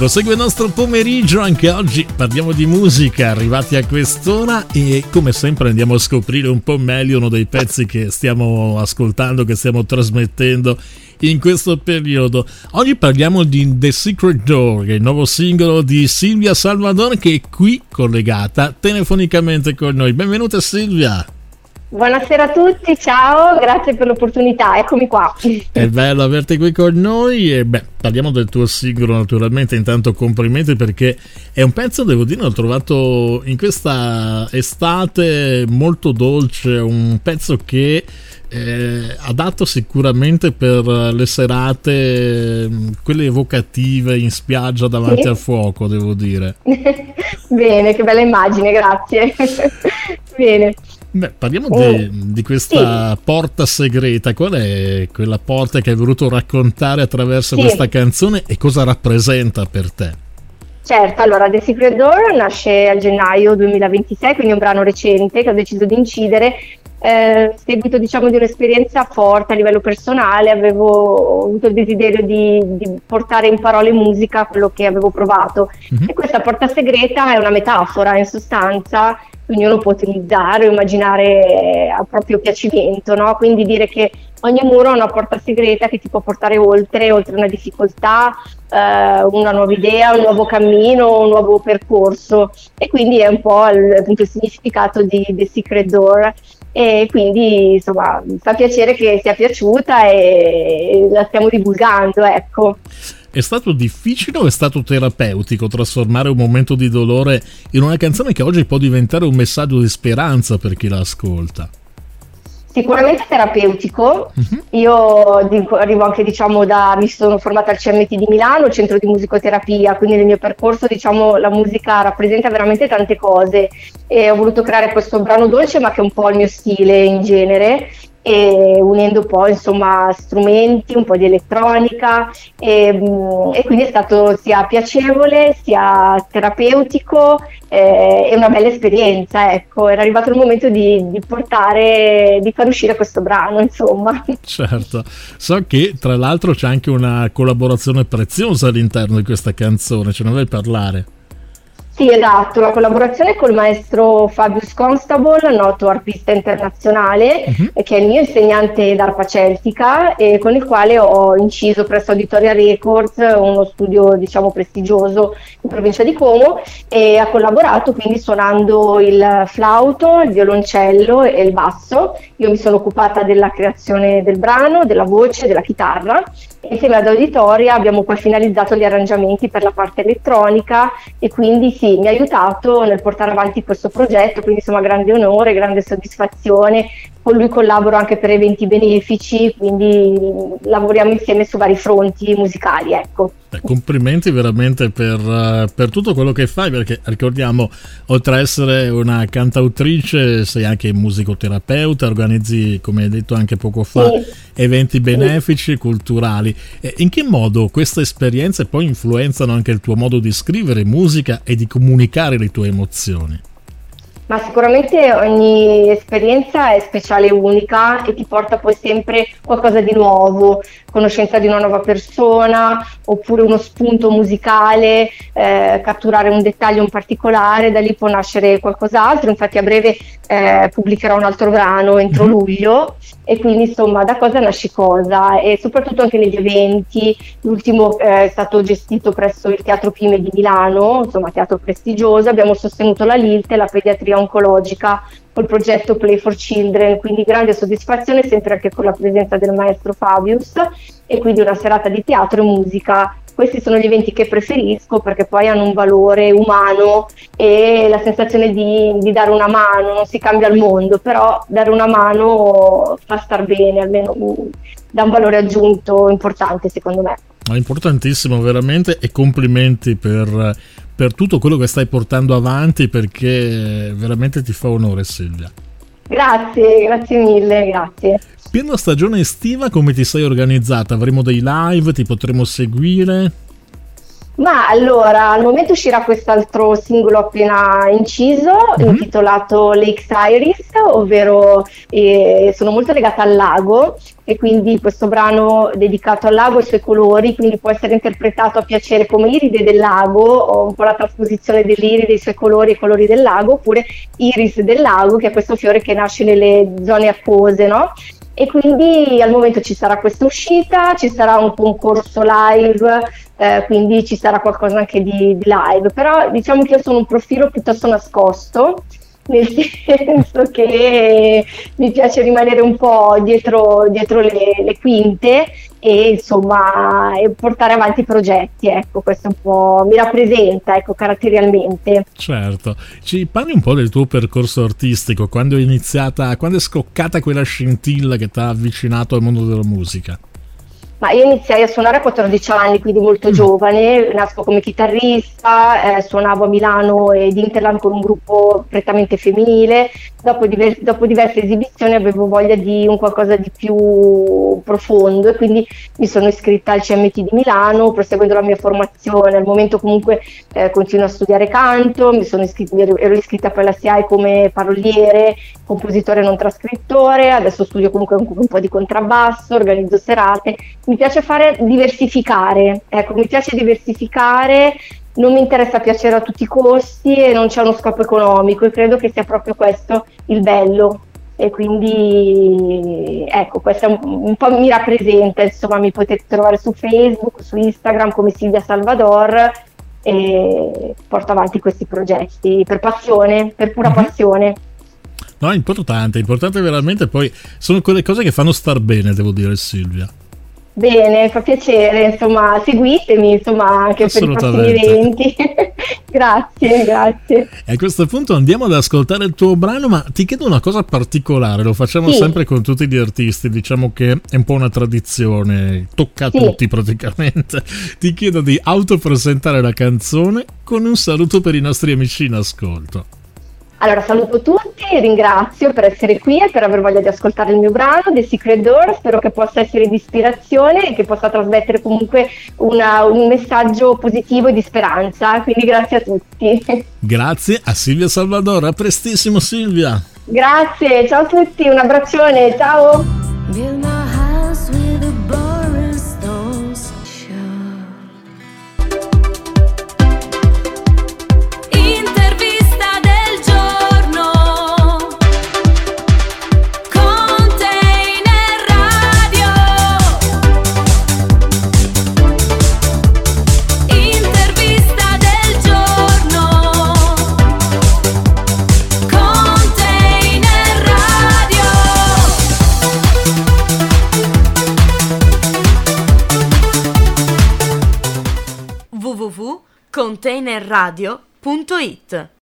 Prosegue il nostro pomeriggio, anche oggi parliamo di musica, arrivati a quest'ora, e come sempre andiamo a scoprire un po' meglio uno dei pezzi che stiamo ascoltando, che stiamo trasmettendo in questo periodo. Oggi parliamo di The Secret Door, che è il nuovo singolo di Silvia Salvador, che è qui collegata telefonicamente con noi. Benvenuta Silvia! Buonasera a tutti, ciao, grazie per l'opportunità, eccomi qua. È bello averti qui con noi e parliamo del tuo singolo naturalmente. Intanto complimenti, perché è un pezzo, devo dire, l'ho trovato in questa estate molto dolce, un pezzo che adatto sicuramente per le serate, quelle evocative in spiaggia davanti al fuoco, devo dire. Bene, che bella immagine, grazie. Bene. Parliamo di questa porta segreta. Qual è quella porta che hai voluto raccontare attraverso questa canzone e cosa rappresenta per te? Certo, allora The Secret Door nasce a gennaio 2026, quindi è un brano recente che ho deciso di incidere. Seguito diciamo di un'esperienza forte a livello personale, avevo avuto il desiderio di portare in parole musica quello che avevo provato. E questa porta segreta è una metafora, in sostanza, che ognuno può utilizzare o immaginare a proprio piacimento, no? Quindi dire che ogni muro ha una porta segreta che ti può portare oltre una difficoltà, una nuova idea, un nuovo cammino, un nuovo percorso, e quindi è un po' appunto il significato di The Secret Door. E quindi insomma fa piacere che sia piaciuta e la stiamo divulgando, ecco. È stato difficile o è stato terapeutico trasformare un momento di dolore in una canzone che oggi può diventare un messaggio di speranza per chi la ascolta? Sicuramente terapeutico. Io arrivo anche mi sono formata al CMT di Milano, Centro di Musicoterapia, quindi nel mio percorso la musica rappresenta veramente tante cose, e ho voluto creare questo brano dolce, ma che è un po' il mio stile in genere, e unendo poi insomma strumenti, un po' di elettronica, e quindi è stato sia piacevole sia terapeutico, e una bella esperienza, ecco. Era arrivato il momento di far uscire questo brano, insomma. Certo, so che tra l'altro c'è anche una collaborazione preziosa all'interno di questa canzone, ce ne vuoi parlare? Sì, esatto, la collaborazione col maestro Fabius Constable, noto arpista internazionale, che è il mio insegnante d'arpa celtica, e con il quale ho inciso presso Auditoria Records, uno studio prestigioso in provincia di Como, e ha collaborato quindi suonando il flauto, il violoncello e il basso. Io mi sono occupata della creazione del brano, della voce, della chitarra. Insieme ad Auditoria abbiamo poi finalizzato gli arrangiamenti per la parte elettronica, e quindi sì, mi ha aiutato nel portare avanti questo progetto, quindi insomma grande onore, grande soddisfazione. Con lui collaboro anche per eventi benefici, quindi lavoriamo insieme su vari fronti musicali, ecco. Complimenti veramente per tutto quello che fai, perché ricordiamo, oltre a essere una cantautrice, sei anche musicoterapeuta, organizzi, come hai detto anche poco fa, eventi benefici, culturali. In che modo queste esperienze poi influenzano anche il tuo modo di scrivere musica e di comunicare le tue emozioni? Ma sicuramente ogni esperienza è speciale e unica, e ti porta poi sempre qualcosa di nuovo, conoscenza di una nuova persona, oppure uno spunto musicale, catturare un dettaglio in particolare, da lì può nascere qualcos'altro. Infatti a breve pubblicherò un altro brano entro luglio, e quindi insomma da cosa nasce cosa, e soprattutto anche negli eventi. L'ultimo è stato gestito presso il Teatro Pime di Milano, insomma teatro prestigioso. Abbiamo sostenuto la LILT e la pediatria oncologica col progetto Play for Children, quindi grande soddisfazione, sempre anche con la presenza del maestro Fabius, e quindi una serata di teatro e musica. Questi sono gli eventi che preferisco, perché poi hanno un valore umano, e la sensazione di dare una mano. Non si cambia il mondo, però dare una mano fa star bene, almeno dà un valore aggiunto importante, secondo me. È importantissimo veramente, e complimenti per tutto quello che stai portando avanti, perché veramente ti fa onore, Silvia. Grazie mille, grazie. Piena stagione estiva, come ti sei organizzata? Avremo dei live, ti potremo seguire? Ma allora, al momento uscirà quest'altro singolo appena inciso, intitolato Lake Iris, ovvero sono molto legata al lago, e quindi questo brano dedicato al lago e ai suoi colori, quindi può essere interpretato a piacere come iride del lago, o un po' la trasposizione dell'iride, i suoi colori e i colori del lago, oppure iris del lago, che è questo fiore che nasce nelle zone acquose, no? E quindi al momento ci sarà questa uscita, ci sarà un concorso live, quindi ci sarà qualcosa anche di live, però diciamo che io sono un profilo piuttosto nascosto, nel senso che mi piace rimanere un po' dietro le quinte e insomma e portare avanti i progetti, ecco, questo un po' mi rappresenta, ecco, caratterialmente. Certo, ci parli un po' del tuo percorso artistico, quando è scoccata quella scintilla che ti ha avvicinato al mondo della musica? Ma io iniziai a suonare a 14 anni, quindi molto giovane, nasco come chitarrista, suonavo a Milano ed Interland con un gruppo prettamente femminile, dopo diverse esibizioni avevo voglia di un qualcosa di più profondo e quindi mi sono iscritta al CMT di Milano, proseguendo la mia formazione. Al momento comunque continuo a studiare canto, ero iscritta poi alla SIAE come paroliere, compositore non trascrittore, adesso studio comunque un po' di contrabbasso, organizzo serate. Mi piace diversificare, ecco, mi piace diversificare, non mi interessa piacere a tutti i costi e non c'è uno scopo economico, e credo che sia proprio questo il bello, e quindi ecco, questo un po' mi rappresenta, insomma. Mi potete trovare su Facebook, su Instagram come Silvia Salvador, e porto avanti questi progetti per passione, per pura passione. No, è importante veramente, poi sono quelle cose che fanno star bene, devo dire, Silvia. Bene, fa piacere, insomma, seguitemi, insomma, anche per i prossimi eventi. Grazie. E a questo punto andiamo ad ascoltare il tuo brano, ma ti chiedo una cosa particolare, lo facciamo sempre con tutti gli artisti, diciamo che è un po' una tradizione, tocca a tutti praticamente. Ti chiedo di autopresentare la canzone con un saluto per i nostri amici in ascolto. Allora, saluto tutti, ringrazio per essere qui e per aver voglia di ascoltare il mio brano, The Secret Door. Spero che possa essere di ispirazione e che possa trasmettere comunque un messaggio positivo e di speranza, quindi grazie a tutti. Grazie a Silvia Salvador, a prestissimo Silvia. Grazie, ciao a tutti, un abbraccione, ciao. www.containerradio.it